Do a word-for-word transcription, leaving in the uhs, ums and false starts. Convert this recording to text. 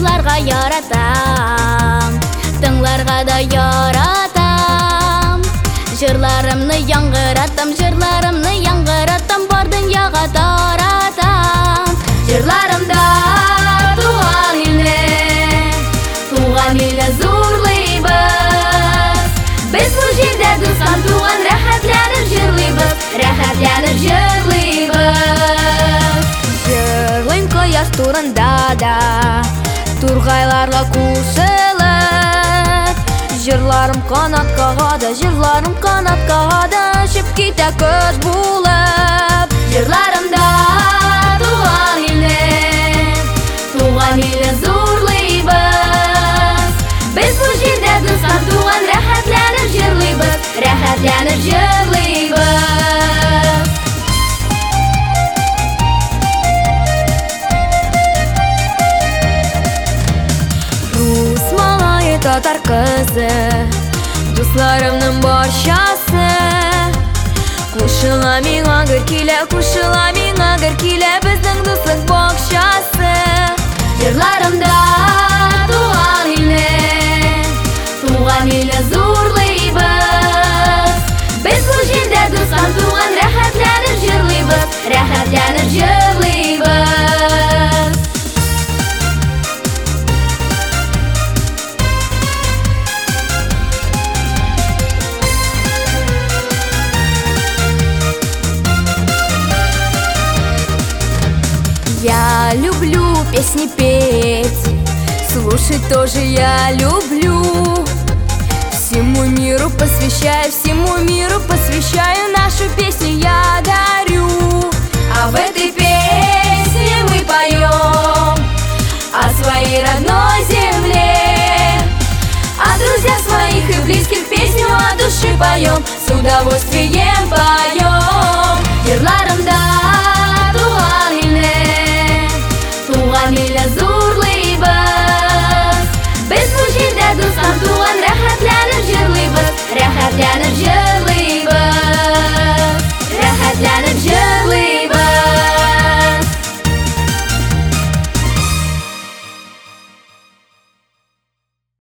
жырларга яратам, тыңларга да яратам. Жырларымны яңгыратам, жырларымны яңгыратам, бар дөньяга таратам. Жырларымда туган илне, туган илне зурлыйбыз. Без бу җирдә дуслар туган, рәхәтләнеп җырлыйбыз, рәхәтләнеп җырлыйбыз. Җырлыйм кояш турында да, тургайларга кушылып. Жырларым канатка гада, жырларым канатка гада, очып китә кош булып. Жырларымда туган илне, туган илне зурлыйбыз. Без бу җирдә дуслар туган, рәхәтләнеп җырлыйбыз, рәхәтләнеп җырлыйбыз. Рус малае, татар кызы, дусларымның барчасы. Кушыла миңа гөр килә, кушыла миңа гөр килә, безнең дуслык бакчасы. Жырларымда туган илне, туган илне зурлыйбыз. Без бу җирдә дуслар туган, рәхәтләнеп җырлыйбыз, рәхәтләнеп җырлыйбыз. Я люблю песни петь, слушать тоже я люблю. Всему миру посвящаю, всему миру посвящаю, нашу песню я дарю. А в этой песне мы поем о своей родной земле, о друзьях своих и близких, песню от души поем, с удовольствием поем.